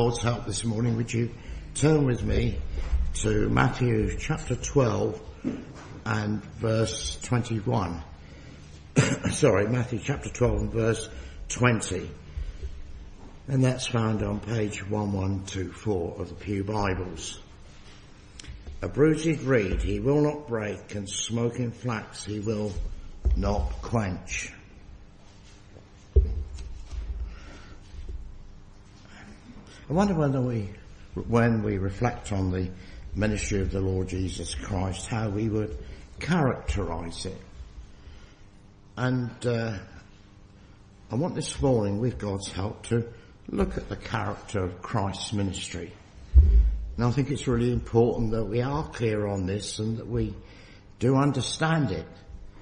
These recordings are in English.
God's help this morning, would you turn with me to Matthew chapter 12 and verse 21. Matthew chapter 12 and verse 20. And that's found on page 1124 of the Pew Bibles. A bruised reed he will not break, and smoking flax he will not quench. I wonder whether when we reflect on the ministry of the Lord Jesus Christ, how we would characterise it. And I want this morning, with God's help, to look at the character of Christ's ministry. And I think it's really important that we are clear on this and that we do understand it.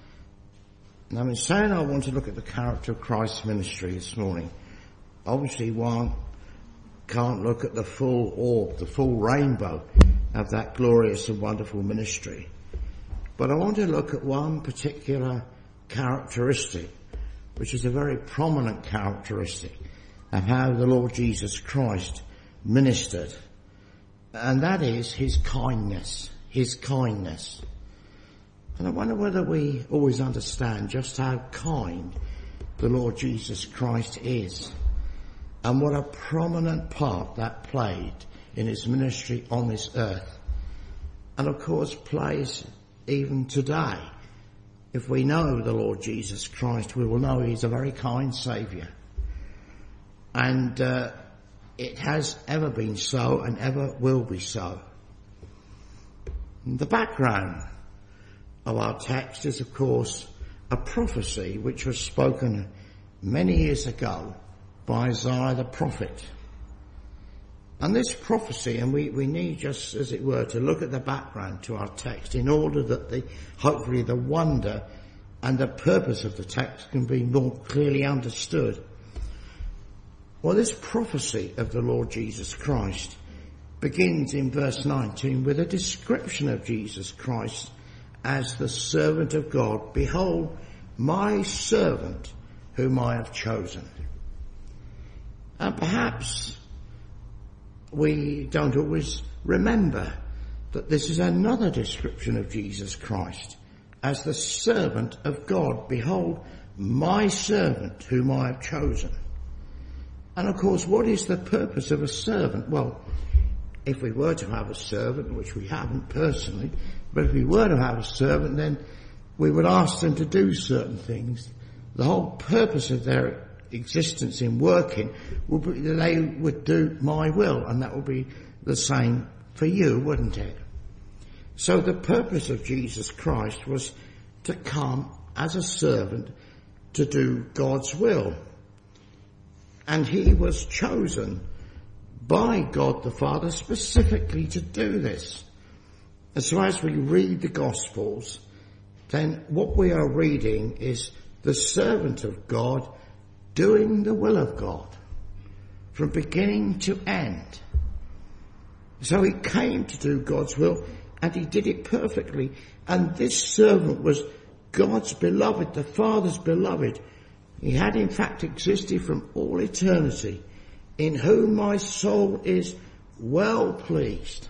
Now, in saying I want to look at the character of Christ's ministry this morning, obviously one can't look at the full orb, the full rainbow of that glorious and wonderful ministry. But I want to look at one particular characteristic, which is a very prominent characteristic of how the Lord Jesus Christ ministered. And that is his kindness. His kindness. And I wonder whether we always understand just how kind the Lord Jesus Christ is, and what a prominent part that played in his ministry on this earth. And of course plays even today. If we know the Lord Jesus Christ, we will know he's a very kind Saviour. And it has ever been so and ever will be so. The background of our text is, of course, a prophecy which was spoken many years ago by Isaiah the prophet. And this prophecy, and we need just, as it were, to look at the background to our text in order that hopefully the wonder and the purpose of the text can be more clearly understood. Well, this prophecy of the Lord Jesus Christ begins in verse 19 with a description of Jesus Christ as the servant of God. Behold, my servant whom I have chosen. And perhaps we don't always remember that this is another description of Jesus Christ as the servant of God. Behold, my servant whom I have chosen. And of course, what is the purpose of a servant? Well, if we were to have a servant, which we haven't personally, but if we were to have a servant, then we would ask them to do certain things. The whole purpose of their existence in working would be that they would do my will, and that would be the same for you, wouldn't it? So the purpose of Jesus Christ was to come as a servant to do God's will. And he was chosen by God the Father specifically to do this. And so as we read the Gospels, then what we are reading is the servant of God doing the will of God from beginning to end. So he came to do God's will, and he did it perfectly. And this servant was God's beloved, the Father's beloved. He had in fact existed from all eternity, in whom my soul is well pleased.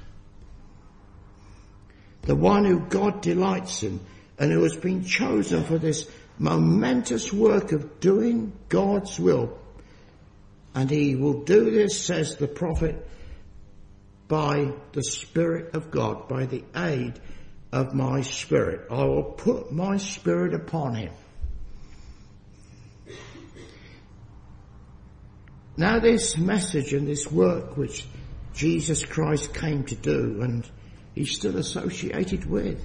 The one who God delights in, and who has been chosen for this momentous work of doing God's will. And he will do this, says the prophet, by the Spirit of God, by the aid of my Spirit. I will put my Spirit upon him. Now this message and this work which Jesus Christ came to do, and he's still associated with,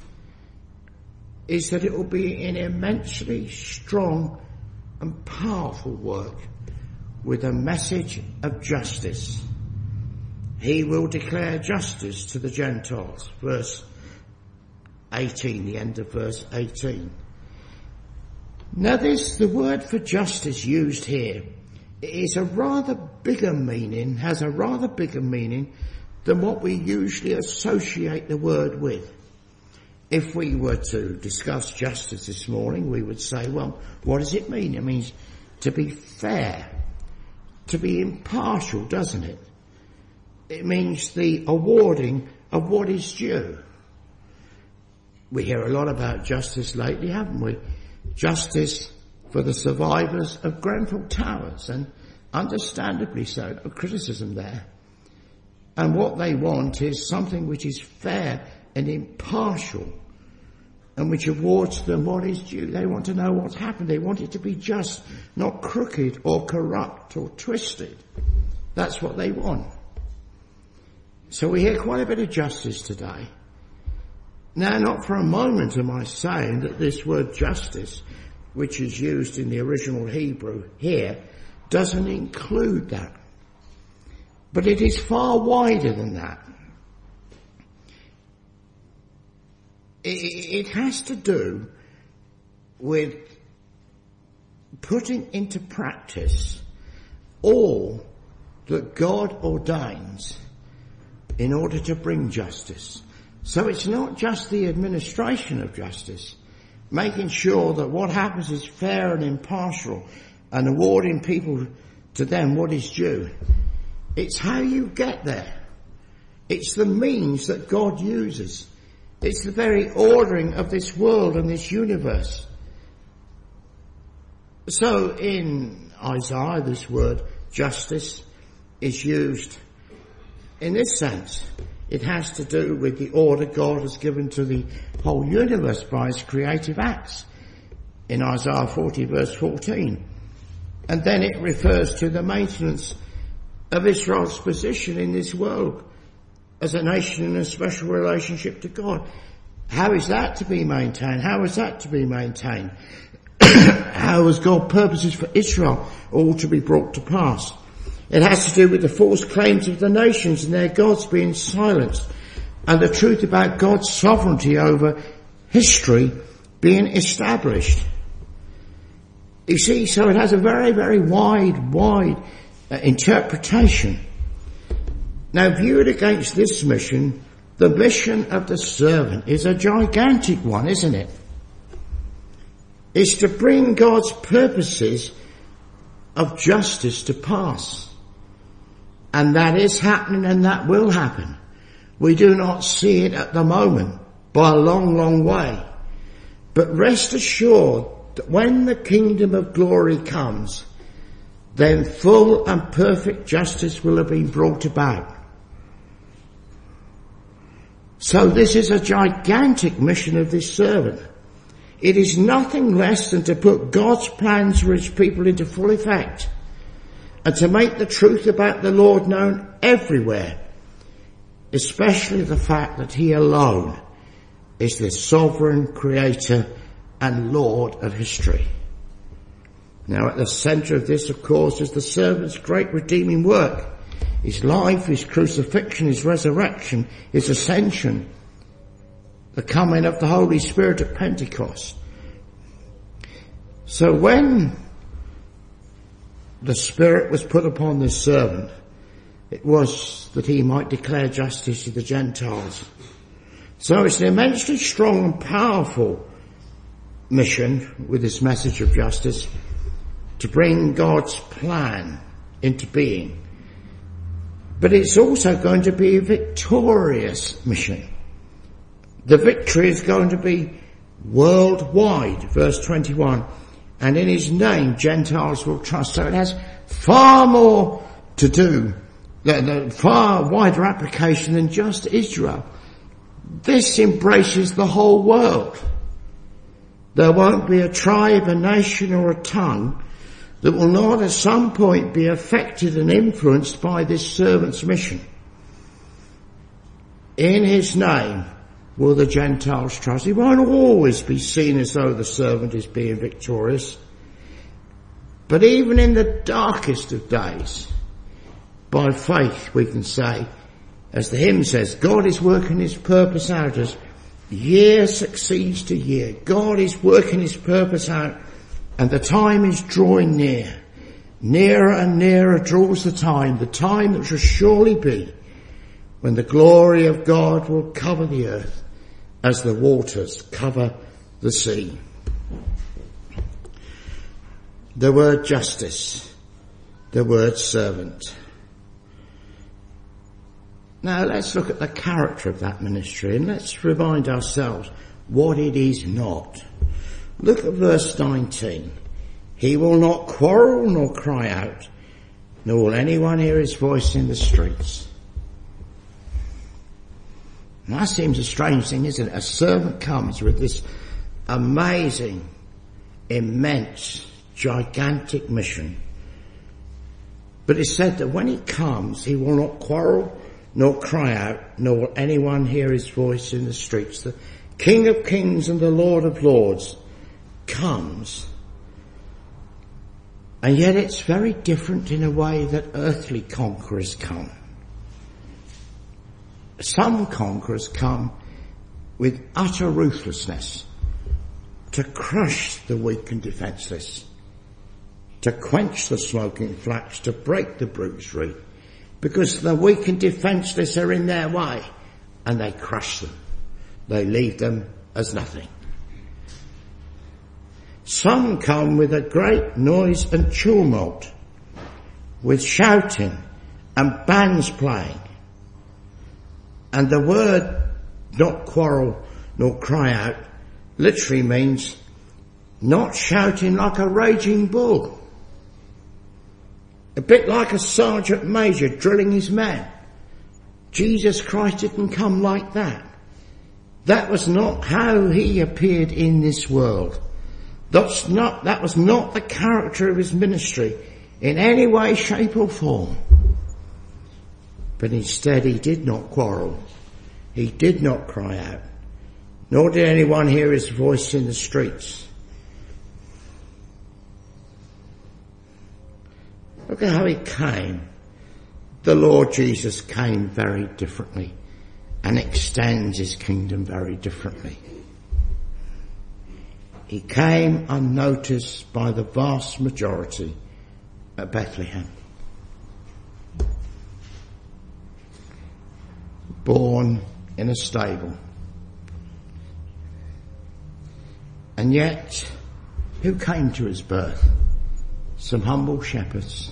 is that it will be an immensely strong and powerful work with a message of justice. He will declare justice to the Gentiles. Verse 18, the end of verse 18. Now the word for justice used here is a rather bigger meaning, has a rather bigger meaning than what we usually associate the word with. If we were to discuss justice this morning, we would say, well, what does it mean? It means to be fair, to be impartial, doesn't it? It means the awarding of what is due. We hear a lot about justice lately, haven't we? Justice for the survivors of Grenfell Towers, and understandably so, no criticism there. And what they want is something which is fair and impartial, and which awards them what is due. They want to know what's happened. They want it to be just, not crooked or corrupt or twisted. That's what they want. So we hear quite a bit of justice today. Now, not for a moment am I saying that this word justice, which is used in the original Hebrew here, doesn't include that. But it is far wider than that. It has to do with putting into practice all that God ordains in order to bring justice. So it's not just the administration of justice, making sure that what happens is fair and impartial and awarding people to them what is due. It's how you get there. It's the means that God uses. It's the very ordering of this world and this universe. So in Isaiah, this word justice is used in this sense. It has to do with the order God has given to the whole universe by his creative acts in Isaiah 40 verse 14. And then it refers to the maintenance of Israel's position in this world as a nation in a special relationship to God. How is that to be maintained? How is that to be maintained? How has God's purposes for Israel all to be brought to pass? It has to do with the false claims of the nations and their gods being silenced, and the truth about God's sovereignty over history being established. You see, so it has a very, very wide interpretation. Now, viewed against this mission, the mission of the servant is a gigantic one, isn't it? It's to bring God's purposes of justice to pass. And that is happening, and that will happen. We do not see it at the moment by a long, long way. But rest assured that when the kingdom of glory comes, then full and perfect justice will have been brought about. So this is a gigantic mission of this servant. It is nothing less than to put God's plans for his people into full effect, and to make the truth about the Lord known everywhere, especially the fact that he alone is the sovereign creator and Lord of history. Now, at the centre of this, of course, is the servant's great redeeming work. His life, his crucifixion, his resurrection, his ascension, the coming of the Holy Spirit at Pentecost. So when the Spirit was put upon this servant, it was that he might declare justice to the Gentiles. So it's an immensely strong and powerful mission with this message of justice to bring God's plan into being. But it's also going to be a victorious mission. The victory is going to be worldwide, verse 21. And in his name, Gentiles will trust. So it has far more to do, far wider application than just Israel. This embraces the whole world. There won't be a tribe, a nation, or a tongue that will not at some point be affected and influenced by this servant's mission. In his name will the Gentiles trust. It won't always be seen as though the servant is being victorious. But even in the darkest of days, by faith we can say, as the hymn says, God is working his purpose out as year succeeds to year. God is working his purpose out, and the time is drawing near. Nearer and nearer draws the time that shall surely be when the glory of God will cover the earth as the waters cover the sea. The word justice, the word servant. Now let's look at the character of that ministry and let's remind ourselves what it is not. Look at verse 19. He will not quarrel nor cry out, nor will anyone hear his voice in the streets. Now, that seems a strange thing, isn't it? A servant comes with this amazing, immense, gigantic mission. But it's said that when he comes, he will not quarrel nor cry out, nor will anyone hear his voice in the streets. The King of Kings and the Lord of Lords comes. And yet it's very different in a way that earthly conquerors come. Some conquerors come with utter ruthlessness to crush the weak and defenceless, to quench the smoking flax, to break the bruised reed, because the weak and defenceless are in their way, and they crush them. They leave them as nothing. Some come with a great noise and tumult, with shouting and bands playing. And the word not quarrel nor cry out literally means not shouting like a raging bull. A bit like a sergeant major drilling his men. Jesus Christ didn't come like that. That was not how he appeared in this world. That was not the character of his ministry in any way, shape or form. But instead he did not quarrel. He did not cry out. Nor did anyone hear his voice in the streets. Look at how he came. The Lord Jesus came very differently and extends his kingdom very differently. He came unnoticed by the vast majority at Bethlehem. Born in a stable. And yet, who came to his birth? Some humble shepherds.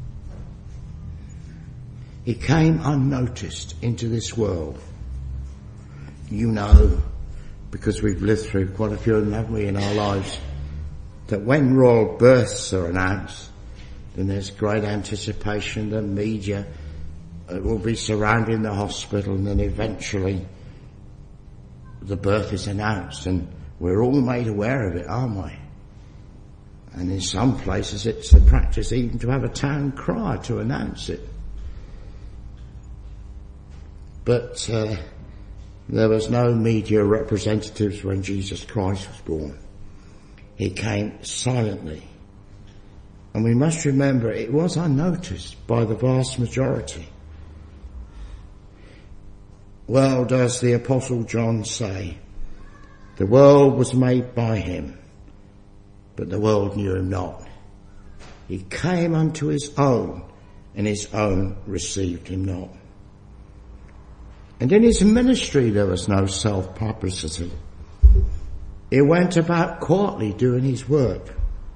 He came unnoticed into this world. You know, because we've lived through quite a few of them, haven't we, in our lives, that when royal births are announced, then there's great anticipation. The media will be surrounding the hospital, and then eventually the birth is announced, and we're all made aware of it, aren't we? And in some places it's a practice even to have a town crier to announce it. But there was no media representatives when Jesus Christ was born. He came silently. And we must remember it was unnoticed by the vast majority. Well, does the Apostle John say, the world was made by him, but the world knew him not. He came unto his own, and his own received him not. And in his ministry there was no self-publicity. He went about quietly doing his work.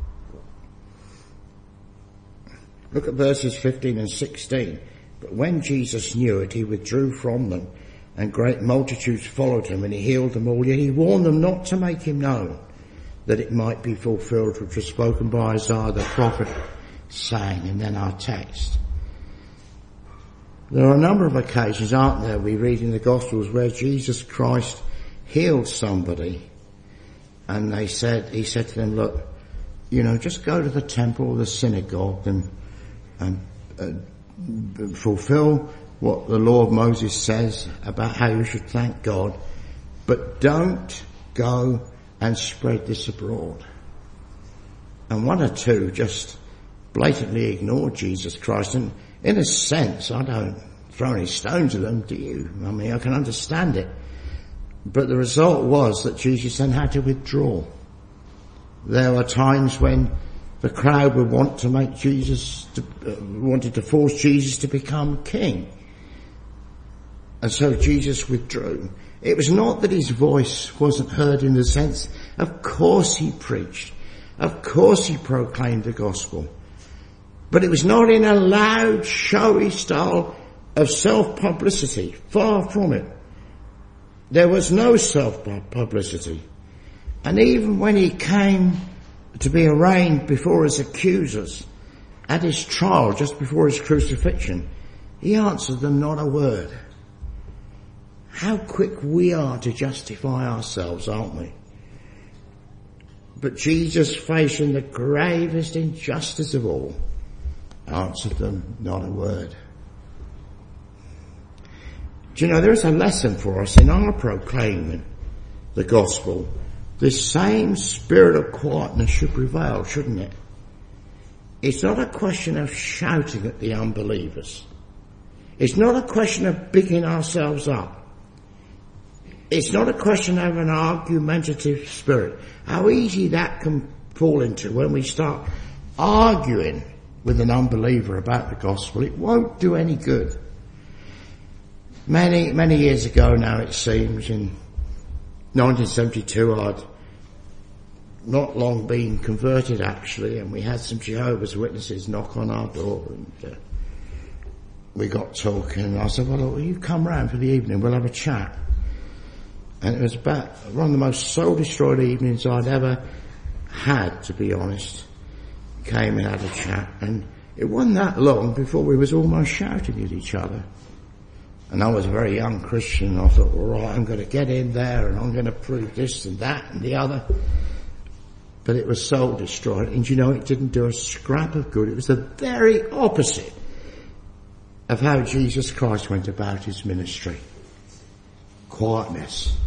Look at verses 15 and 16. But when Jesus knew it, he withdrew from them, and great multitudes followed him, and he healed them all. Yet he warned them not to make him known, that it might be fulfilled which was spoken by Isaiah the prophet, saying, and then our text. There are a number of occasions, aren't there, we read in the Gospels where Jesus Christ healed somebody, and he said to them, look, just go to the temple or the synagogue and fulfill what the law of Moses says about how you should thank God, but don't go and spread this abroad. And one or two just blatantly ignored Jesus Christ, and in a sense, I don't throw any stones at them, do you? I mean, I can understand it. But the result was that Jesus then had to withdraw. There were times when the crowd would want to make wanted to force Jesus to become king. And so Jesus withdrew. It was not that his voice wasn't heard in the sense, of course he preached. Of course he proclaimed the gospel. But it was not in a loud, showy style, of self-publicity. Far from it. There was no self-publicity. And even when he came to be arraigned before his accusers at his trial, just before his crucifixion, he answered them not a word. How quick we are to justify ourselves, aren't we? But Jesus, facing the gravest injustice of all, answered them not a word. Do you know, there is a lesson for us in our proclaiming the gospel. This same spirit of quietness should prevail, shouldn't it? It's not a question of shouting at the unbelievers. It's not a question of bigging ourselves up. It's not a question of an argumentative spirit. How easy that can fall into when we start arguing with an unbeliever about the gospel. It won't do any good. Many years ago now, it seems, in 1972, I'd not long been converted actually, and we had some Jehovah's Witnesses knock on our door, and we got talking, and I said, well, will you come round for the evening, we'll have a chat. And it was about one of the most soul-destroyed evenings I'd ever had, to be honest. Came and had a chat, and it wasn't that long before we was almost shouting at each other. And I was a very young Christian, and I thought, all right, I'm going to get in there, and I'm going to prove this and that and the other. But it was soul-destroyed, and you know, it didn't do a scrap of good. It was the very opposite of how Jesus Christ went about his ministry. Quietness.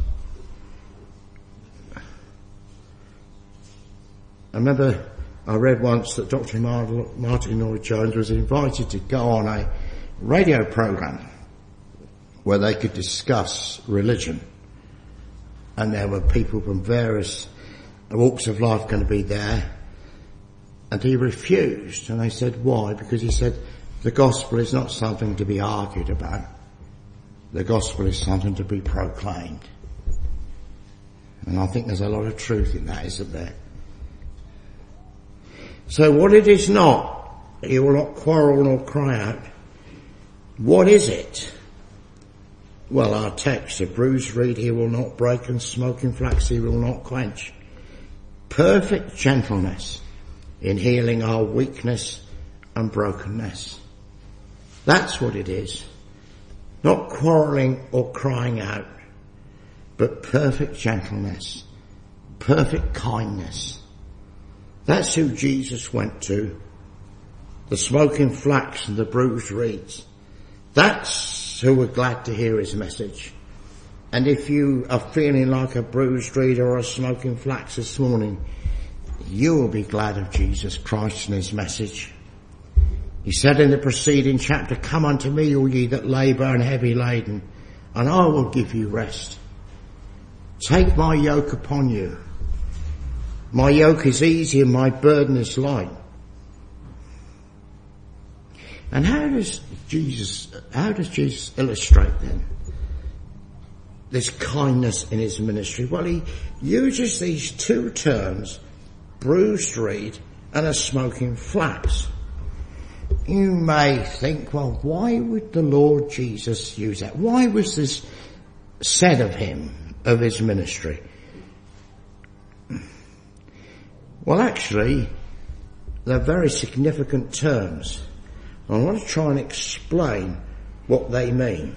I remember I read once that Dr. Martin Lloyd-Jones was invited to go on a radio program where they could discuss religion. And there were people from various walks of life going to be there. And he refused. And they said, why? Because he said, the gospel is not something to be argued about. The gospel is something to be proclaimed. And I think there's a lot of truth in that, isn't there? So what it is not, he will not quarrel nor cry out. What is it? Well, our text, a bruised reed he will not break, and smoking flax he will not quench. Perfect gentleness in healing our weakness and brokenness. That's what it is. Not quarrelling or crying out, but perfect gentleness, perfect kindness. That's who Jesus went to. The smoking flax and the bruised reeds. That's who were glad to hear his message. And if you are feeling like a bruised reed or a smoking flax this morning, you will be glad of Jesus Christ and his message. He said in the preceding chapter, come unto me, all ye that labour and heavy laden, and I will give you rest. Take my yoke upon you. My yoke is easy and my burden is light. And how does Jesus illustrate then this kindness in his ministry? Well, he uses these two terms, bruised reed and a smoking flax. You may think, well, why would the Lord Jesus use that? Why was this said of him, of his ministry? Well, actually, they're very significant terms. I want to try and explain what they mean.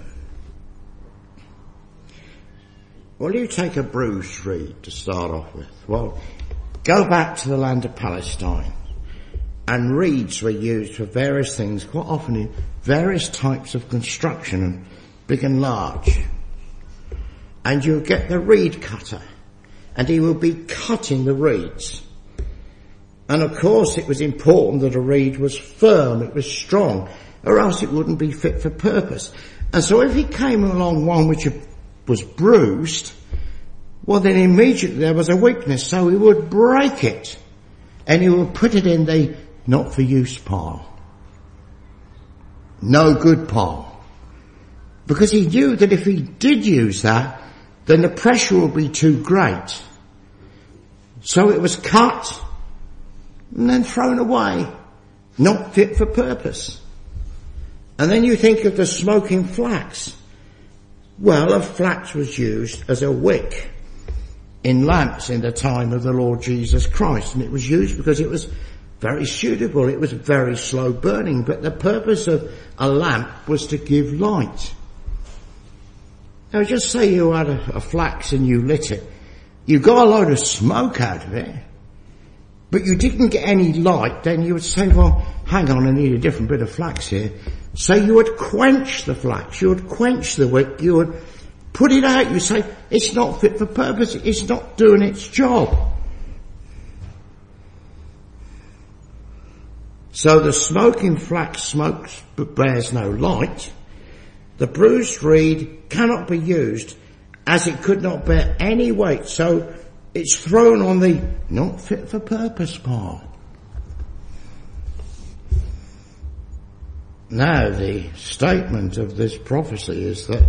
Well, you take a bruised reed to start off with. Well, go back to the land of Palestine. And reeds were used for various things, quite often in various types of construction, and big and large. And you'll get the reed cutter, and he will be cutting the reeds. And of course it was important that a reed was firm, it was strong, or else it wouldn't be fit for purpose. And so if he came along one which was bruised, well then immediately there was a weakness, so he would break it, and he would put it in the not for use pile. No good pile. Because he knew that if he did use that, then the pressure would be too great. So it was cut and then thrown away. Not fit for purpose. And then you think of the smoking flax. Well, a flax was used as a wick in lamps in the time of the Lord Jesus Christ. And it was used because it was very suitable. It was very slow burning. But the purpose of a lamp was to give light. Now just say you had a flax and you lit it. You got a load of smoke out of it, but you didn't get any light. Then you would say, well, hang on, I need a different bit of flax here. So you would quench the flax, you would quench the wick, you would put it out. You say, it's not fit for purpose, it's not doing its job. So the smoking flax smokes but bears no light. The bruised reed cannot be used as it could not bear any weight, so it's thrown on the not fit for purpose pile. Now the statement of this prophecy is that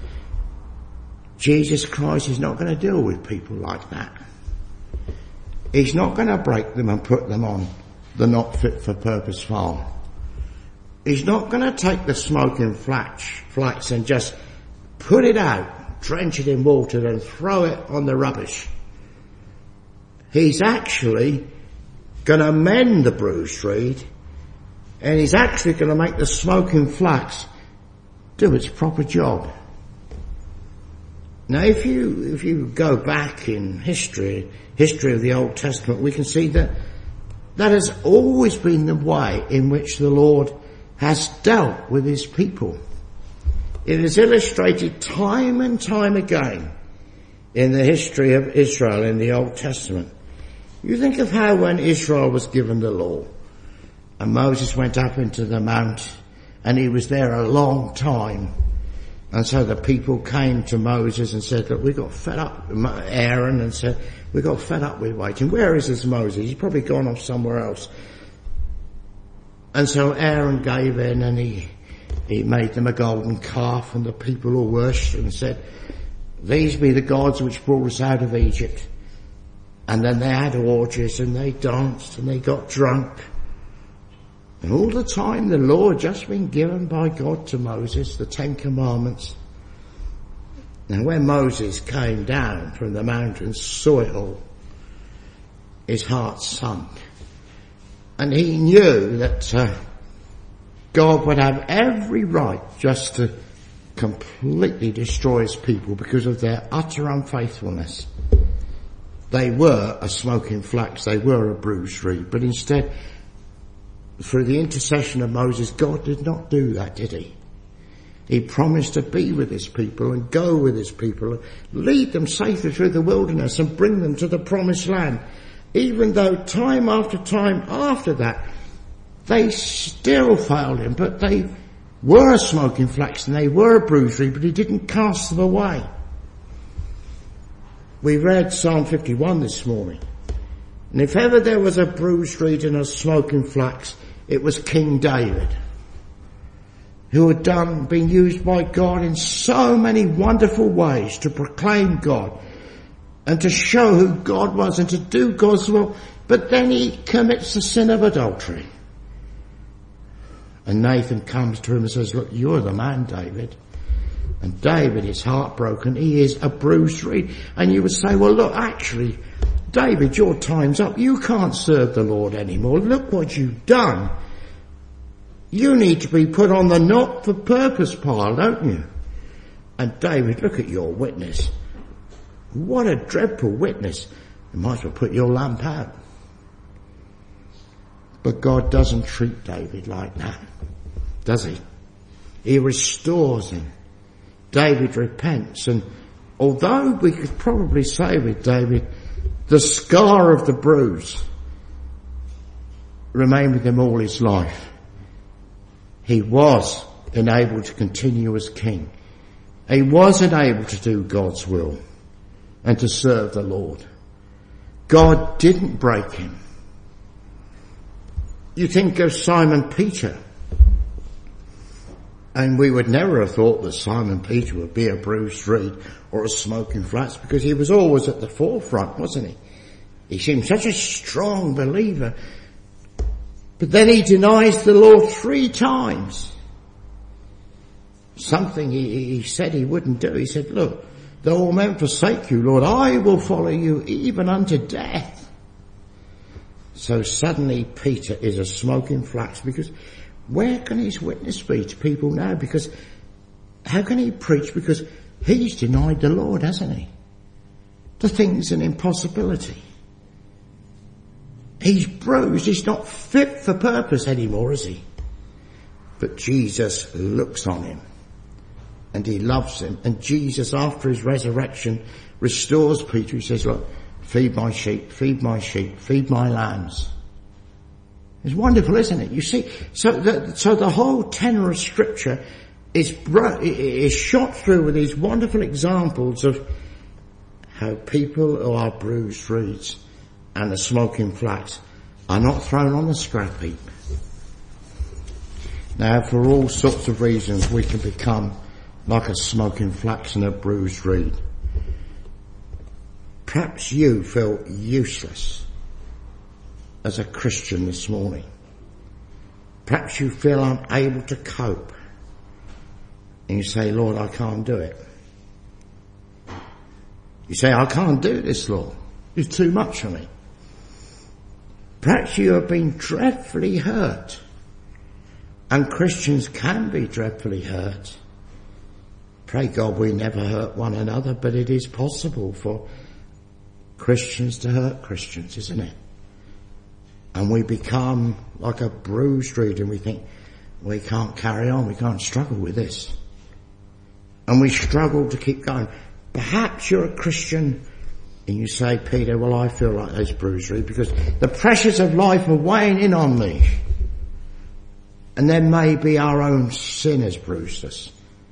Jesus Christ is not going to deal with people like that. He's not going to break them and put them on the not fit for purpose file. He's not going to take the smoking flax and just put it out, drench it in water and throw it on the rubbish. He's actually going to mend the bruised reed, and he's actually going to make the smoking flax do its proper job. Now if you go back in history of the Old Testament, we can see that has always been the way in which the Lord has dealt with his people. It is illustrated time and time again in the history of Israel in the Old Testament. You think of how when Israel was given the law and Moses went up into the mount and he was there a long time, and so the people came to Moses and said, look, we got fed up, Aaron, and said, we got fed up with waiting. Where is this Moses? He's probably gone off somewhere else. And so Aaron gave in and he made them a golden calf, and the people all worshipped and said, these be the gods which brought us out of Egypt. And then they had orgies and they danced and they got drunk. And all the time the law had just been given by God to Moses, the 10 Commandments. Now when Moses came down from the mountain, saw it all, his heart sunk. And he knew that God would have every right just to completely destroy his people because of their utter unfaithfulness. They were a smoking flax, they were a bruised reed, but instead, through the intercession of Moses, God did not do that, did he? He promised to be with his people and go with his people, and lead them safely through the wilderness and bring them to the promised land. Even though time after time after that, they still failed him, but they were a smoking flax and they were a bruised reed, but he didn't cast them away. We read Psalm 51 this morning. And if ever there was a bruised reed and a smoking flax, it was King David, who had been used by God in so many wonderful ways to proclaim God and to show who God was and to do God's will. But then he commits the sin of adultery. And Nathan comes to him and says, look, you're the man, David. And David is heartbroken. He is a bruised reed. And you would say, well, look, actually, David, your time's up. You can't serve the Lord anymore. Look what you've done. You need to be put on the not for purpose pile, don't you? And David, look at your witness. What a dreadful witness. You might as well put your lamp out. But God doesn't treat David like that, does he? He restores him. David repents, and although we could probably say with David, the scar of the bruise remained with him all his life, he was enabled to continue as king. He was enabled to do God's will and to serve the Lord. God didn't break him. You think of Simon Peter, and we would never have thought that Simon Peter would be a bruised reed or a smoking flax, because he was always at the forefront, wasn't he? He seemed such a strong believer. But then he denies the Lord 3 times. something he said he wouldn't do. He said, look, though all men forsake you, Lord, I will follow you even unto death. So suddenly Peter is a smoking flax, because where can his witness be to people now? Because how can he preach? Because he's denied the Lord, hasn't he? The thing's an impossibility. He's bruised. He's not fit for purpose anymore, is he? But Jesus looks on him and he loves him. And Jesus, after his resurrection, restores Peter. He says, look, feed my sheep, feed my sheep, feed my lambs. It's wonderful, isn't it? You see, so the whole tenor of Scripture is shot through with these wonderful examples of how people who are bruised reeds and the smoking flax are not thrown on the scrap heap. Now, for all sorts of reasons, we can become like a smoking flax and a bruised reed. Perhaps you feel useless as a Christian this morning. Perhaps you feel unable to cope. And you say, Lord, I can't do it. You say, I can't do this, Lord. It's too much for me. Perhaps you have been dreadfully hurt. And Christians can be dreadfully hurt. Pray God we never hurt one another, but it is possible for Christians to hurt Christians, isn't it? And we become like a bruised reed and we think, we can't carry on, we can't struggle with this. And we struggle to keep going. Perhaps you're a Christian and you say, Peter, well, I feel like this bruised reed because the pressures of life are weighing in on me. And then maybe our own sin has bruised us.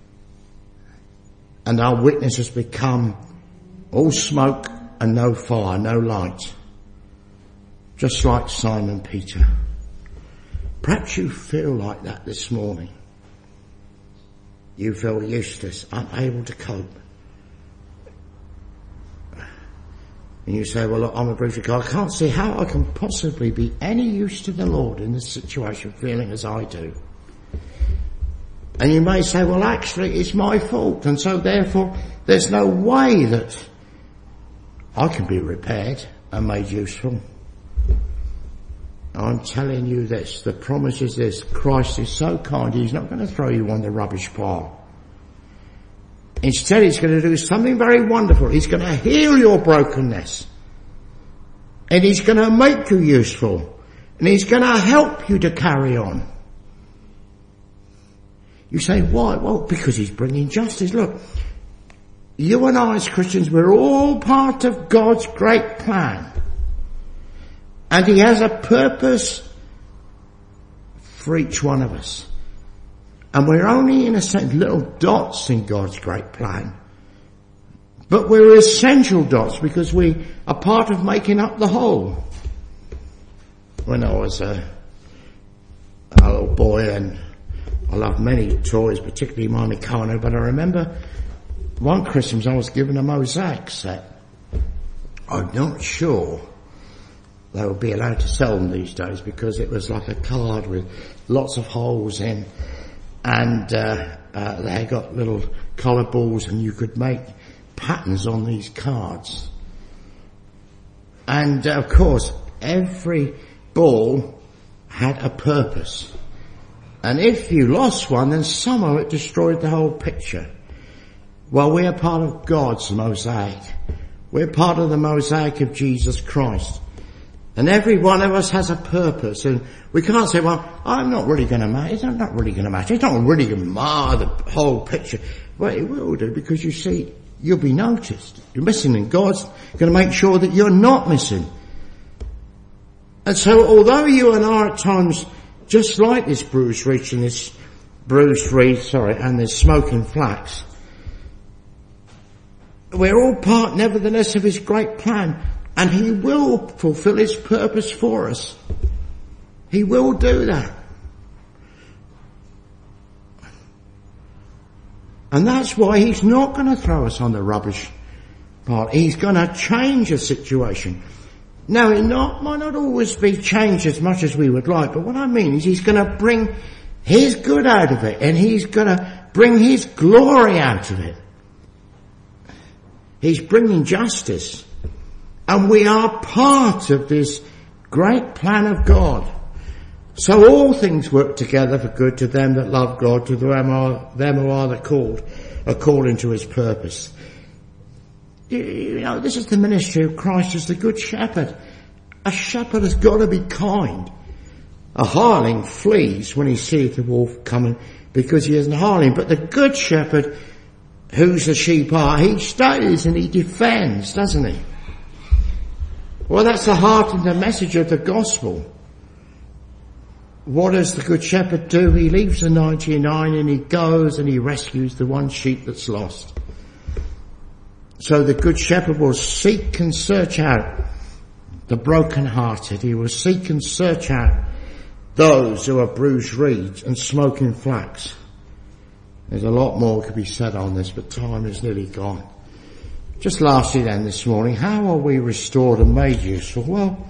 And our witness has become all smoke and no fire, no light. Just like Simon Peter. Perhaps you feel like that this morning. You feel useless, unable to cope. And you say, well, look, I'm a bruised God. I can't see how I can possibly be any use to the Lord in this situation, feeling as I do. And you may say, well, actually, it's my fault. And so therefore, there's no way that I can be repaired and made useful. I'm telling you this, the promise is this, Christ is so kind, he's not going to throw you on the rubbish pile. Instead, he's going to do something very wonderful. He's going to heal your brokenness. And he's going to make you useful. And he's going to help you to carry on. You say, why? Well, because he's bringing justice. Look, you and I as Christians, we're all part of God's great plan. And he has a purpose for each one of us. And we're only, in a sense, little dots in God's great plan. But we're essential dots because we are part of making up the whole. When I was a little boy, and I loved many toys, particularly my Meccano, but I remember one Christmas I was given a mosaic set. I'm not sure they would be allowed to sell them these days because it was like a card with lots of holes in. And they got little colour balls and you could make patterns on these cards. And of course, every ball had a purpose. And if you lost one, then somehow it destroyed the whole picture. Well, we are part of God's mosaic. We're part of the mosaic of Jesus Christ. And every one of us has a purpose, and we can't say, well, I'm not really going to matter. It's not really going to matter. It's not really going to mar the whole picture. Well, it will do, because you see, you'll be noticed. You're missing, and God's going to make sure that you're not missing. And so, although you and I are at times just like this bruised reed and this and this smoking flax, we're all part, nevertheless, of his great plan. And he will fulfill his purpose for us. He will do that. And that's why he's not going to throw us on the rubbish part. He's going to change the situation. Now, it might not always be changed as much as we would like, but what I mean is he's going to bring his good out of it, and he's going to bring his glory out of it. He's bringing justice. And we are part of this great plan of God. So all things work together for good to them that love God, to them who are the called, according to his purpose. You know, this is the ministry of Christ as the Good Shepherd. A shepherd has got to be kind. A hireling flees when he seeth the wolf coming because he is a hireling. But the Good Shepherd, whose the sheep are, he stays and he defends, doesn't he? Well, that's the heart and the message of the gospel. What does the Good Shepherd do? He leaves the 99 and he goes and he rescues the one sheep that's lost. So the Good Shepherd will seek and search out the broken-hearted. He will seek and search out those who are bruised reeds and smoking flax. There's a lot more could be said on this, but time is nearly gone. Just lastly then this morning, how are we restored and made useful? Well,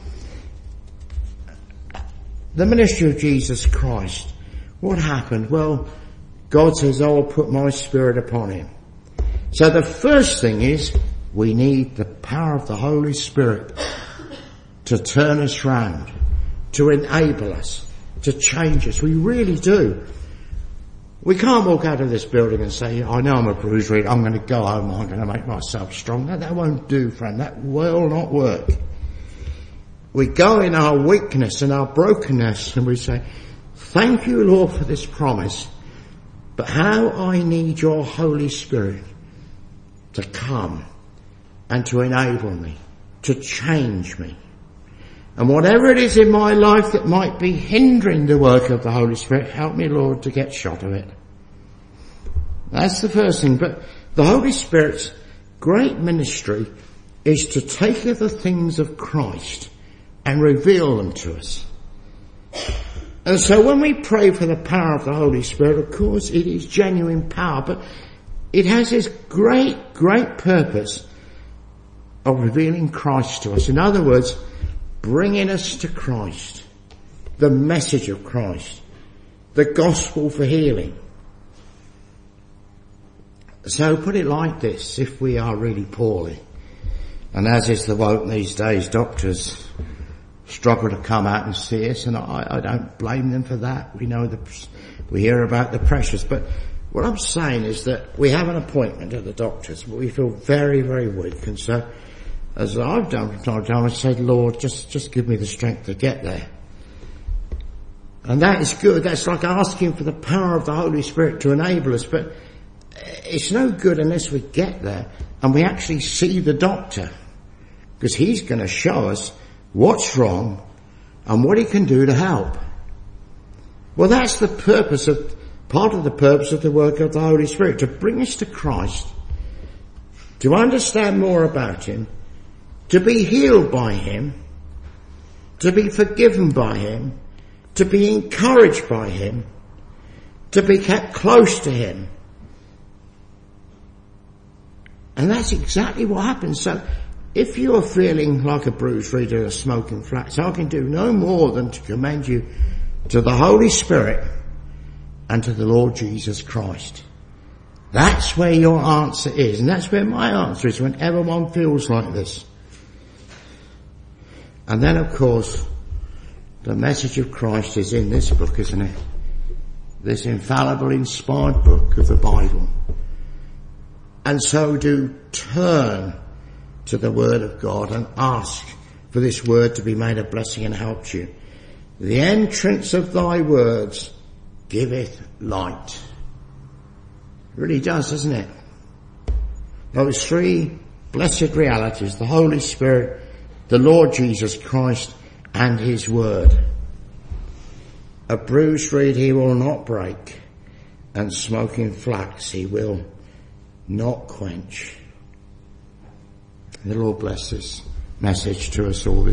the ministry of Jesus Christ, what happened? Well, God says, I will put my Spirit upon him. So the first thing is, we need the power of the Holy Spirit to turn us round, to enable us, to change us. We really do. We can't walk out of this building and say, I know I'm a bruised reed, I'm going to go home, I'm going to make myself strong. That won't do, friend. That will not work. We go in our weakness and our brokenness and we say, thank you, Lord, for this promise, but how I need your Holy Spirit to come and to enable me, to change me. And whatever it is in my life that might be hindering the work of the Holy Spirit, help me, Lord, to get shot of it. That's the first thing. But the Holy Spirit's great ministry is to take the things of Christ and reveal them to us. And so when we pray for the power of the Holy Spirit, of course it is genuine power, but it has this great, great purpose of revealing Christ to us. In other words, bringing us to Christ, the message of Christ, the gospel for healing. So put it like this, if we are really poorly, and as is the wont these days, doctors struggle to come out and see us, and I don't blame them for that. We hear about the pressures, but what I'm saying is that we have an appointment at the doctor's, but we feel very, very weak, and so as I've done from time to time, I said, Lord, just give me the strength to get there. And that is good. That's like asking for the power of the Holy Spirit to enable us, but it's no good unless we get there and we actually see the doctor, because he's going to show us what's wrong and what he can do to help. Well, that's the purpose of, part of the purpose of the work of the Holy Spirit, to bring us to Christ, to understand more about him, to be healed by him, to be forgiven by him, to be encouraged by him, to be kept close to him. And that's exactly what happens. So if you are feeling like a bruised reed or a smoking flax, I can do no more than to commend you to the Holy Spirit and to the Lord Jesus Christ. That's where your answer is, and that's where my answer is whenever one feels like this. And then, of course, the message of Christ is in this book, isn't it? This infallible, inspired book of the Bible. And so do turn to the Word of God and ask for this Word to be made a blessing and help you. The entrance of thy words giveth light. It really does, doesn't it? Those three blessed realities, the Holy Spirit, the Lord Jesus Christ, and his word. A bruised reed he will not break, and smoking flax he will not quench. The Lord bless this message to us all.